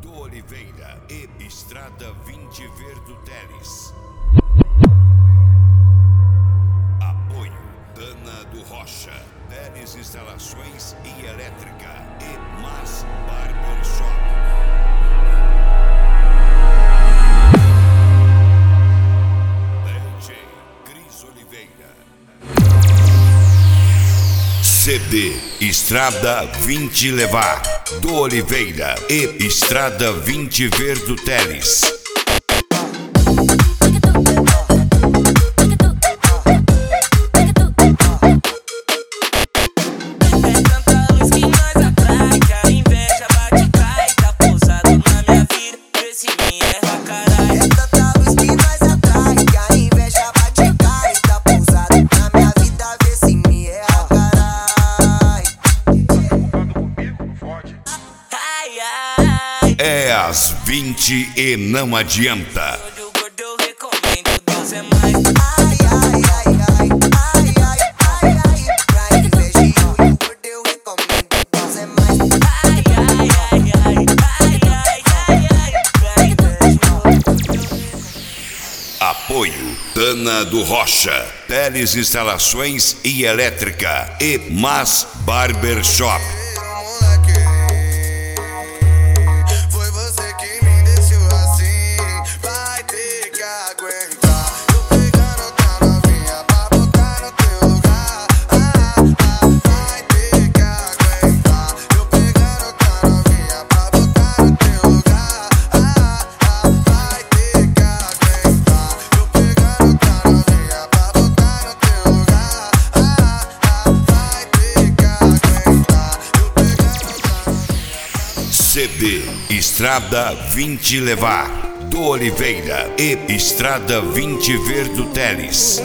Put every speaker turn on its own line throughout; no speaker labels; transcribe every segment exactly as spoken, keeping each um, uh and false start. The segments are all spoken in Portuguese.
do Oliveira e Estrada vinte Verdo Teles. Apoio Dana do Rocha, Teles Instalações e Elétrica e Mas Barber Shop. D J Cris Oliveira. C D Estrada vinte Levar do Oliveira e Estrada vinte Verdo Teles. É às vinte e não adianta. Apoio Dana do Rocha, Teles Instalações e Elétrica e Mas Barber Shop. C D Estrada vinte Levar do Oliveira e Estrada vinte Verdo Teles.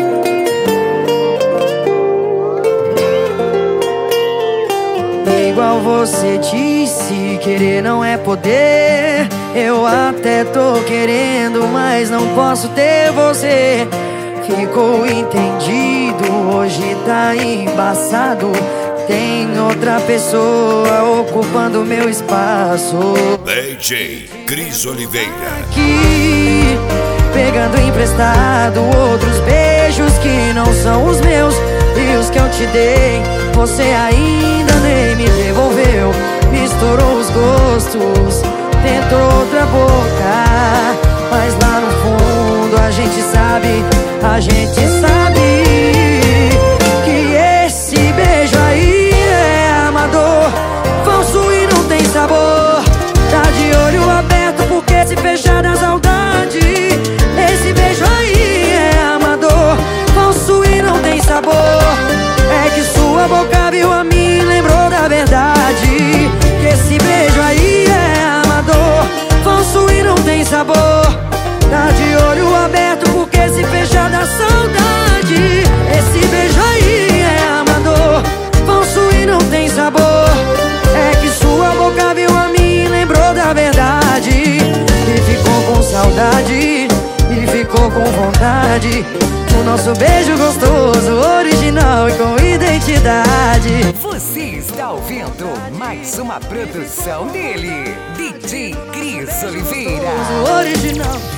Igual você disse, querer não é poder. Eu até tô querendo, mas não posso ter você. Ficou entendido, hoje tá embaçado. Tem outra pessoa ocupando meu espaço.
D J Cris Oliveira.
Aqui, pegando emprestado outros beijos que não são os meus. E os que eu te dei, você ainda nem me devolveu. Misturou os gostos, tentou outra boca. Mas lá no fundo a gente sabe, a gente sabe que esse beijo aí é amador, falso e não tem sabor. Tá de olho aberto porque se fechar na saudade. Esse beijo aí é amador, falso e não tem sabor. É que sua boca viu a mim, lembrou da verdade. Que esse beijo aí é amador, falso e não tem sabor. Tá de olho aberto porque se fechar da saudade. Esse beijo aí é amador, falso e não tem sabor. É que sua boca viu a mim, lembrou da verdade. E ficou com saudade, e ficou com vontade. O nosso beijo gostoso, original e com identidade.
Você está ouvindo mais uma produção dele, D J Cris Oliveira.
Original.